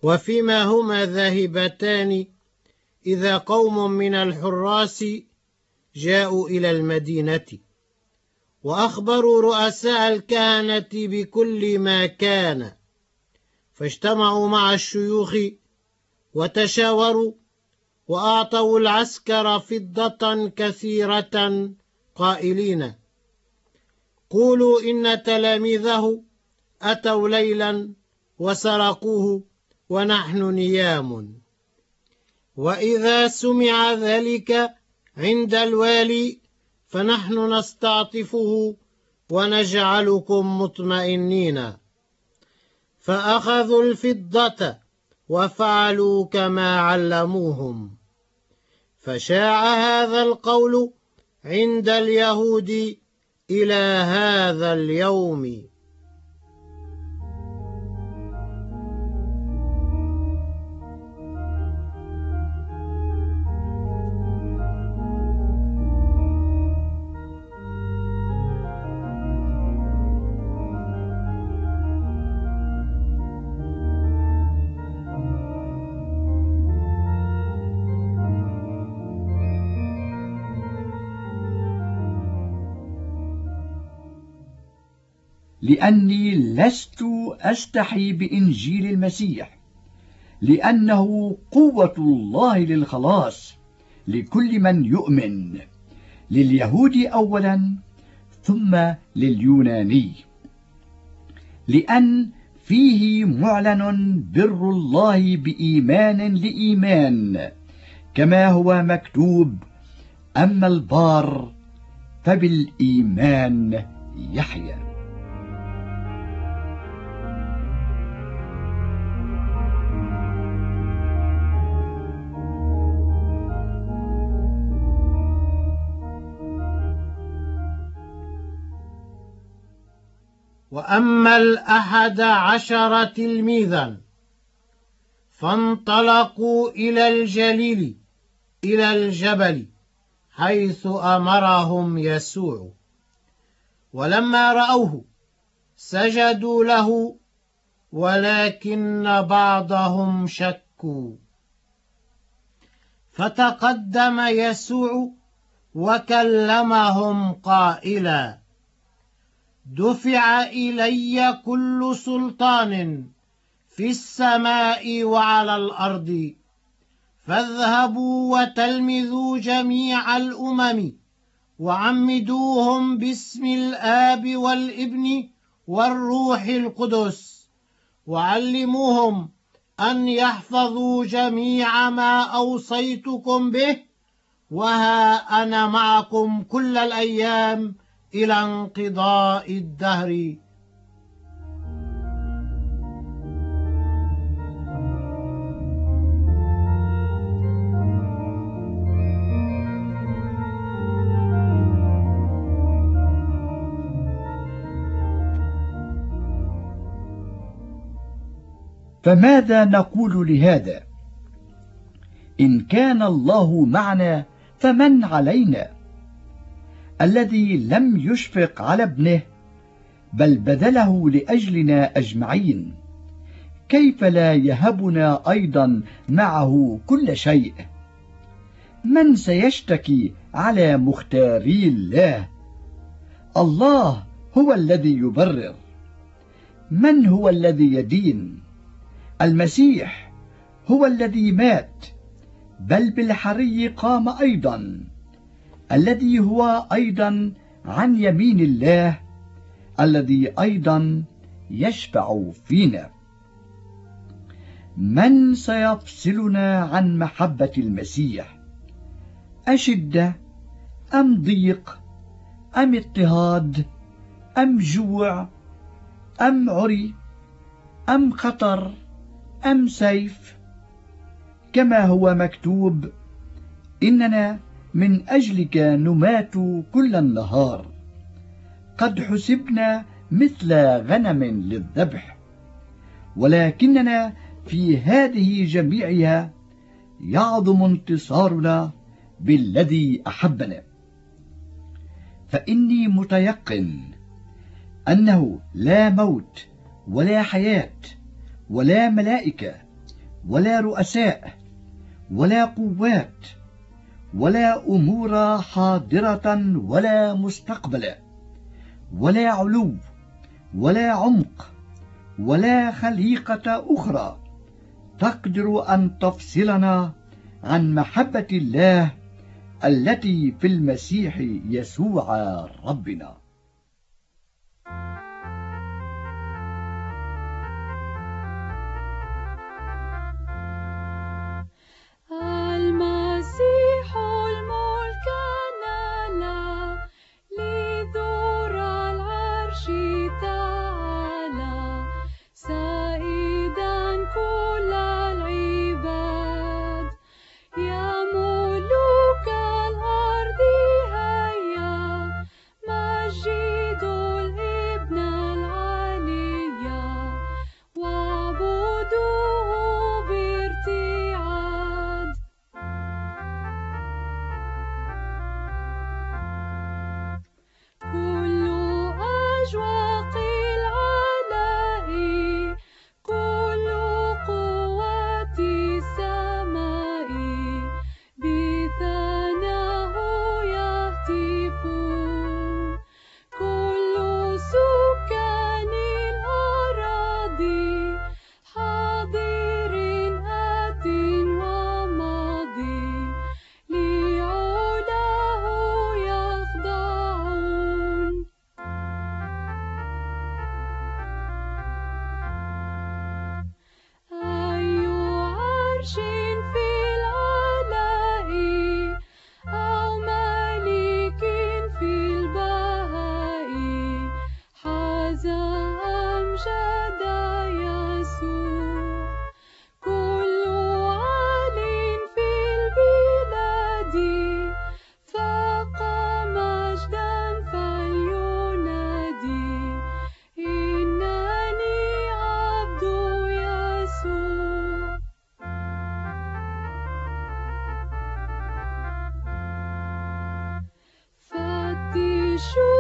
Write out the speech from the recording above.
وفيما هما ذاهبتان إذا قوم من الحراس جاءوا إلى المدينة وأخبروا رؤساء الكهنة بكل ما كان، فاجتمعوا مع الشيوخ وتشاوروا وأعطوا العسكر فضة كثيرة قائلين: قولوا إن تلاميذه أتوا ليلا وسرقوه ونحن نيام، وإذا سمع ذلك عند الوالي فنحن نستعطفه ونجعلكم مطمئنين. فأخذوا الفضة وفعلوا كما علموهم، فشاع هذا القول عند اليهود إلى هذا اليوم. لأني لست أستحي بإنجيل المسيح، لأنه قوة الله للخلاص لكل من يؤمن، لليهود أولا ثم لليوناني، لأن فيه معلن بر الله بإيمان لإيمان، كما هو مكتوب: أما البار فبالإيمان يحيى. وأما 11 تلميذا فانطلقوا إلى الجليل إلى الجبل حيث أمرهم يسوع، ولما رأوه سجدوا له، ولكن بعضهم شكوا. فتقدم يسوع وكلمهم قائلا: دفع إلي كل سلطان في السماء وعلى الأرض، فاذهبوا وتلمذوا جميع الأمم وعمدوهم باسم الآب والابن والروح القدس، وعلموهم أن يحفظوا جميع ما أوصيتكم به، وها أنا معكم كل الأيام إلى انقضاء الدهر. فماذا نقول لهذا؟ إن كان الله معنا فمن علينا؟ الذي لم يشفق على ابنه بل بذله لأجلنا أجمعين، كيف لا يهبنا أيضا معه كل شيء؟ من سيشتكي على مختاري الله؟ الله هو الذي يبرر. من هو الذي يدين؟ المسيح هو الذي مات، بل بالحري قام أيضا، الذي هو أيضا عن يمين الله، الذي أيضا يشفع فينا. من سيفصلنا عن محبة المسيح؟ أشدة أم ضيق أم اضطهاد أم جوع أم عري أم خطر أم سيف؟ كما هو مكتوب: إننا من أجلك نمات كل النهار، قد حسبنا مثل غنم للذبح، ولكننا في هذه جميعها يعظم انتصارنا بالذي أحبنا. فإني متيقن أنه لا موت ولا حياة ولا ملائكة ولا رؤساء ولا قوات ولا أمور حاضرة ولا مستقبلة ولا علو ولا عمق ولا خليقة أخرى تقدر أن تفصلنا عن محبة الله التي في المسيح يسوع ربنا. المسيح الملك نال لذور العرش تعالى سائدا كل العباد. يا ملوك الأرض هيا مجدوا الابن العلي واعبدوه بارتعاد. كل أجواق العلاء كل قوات السماء بثناه يهتفون. كل سكان الأراضي حاضر آت وماضي لعلاه يخضعون. أي عرش في العلاء أو ملك في البهاء حاز أمجد يسوع. كل عال في البلاد فاق مجدا فلينادي إنني عبد يسوع. فتشوا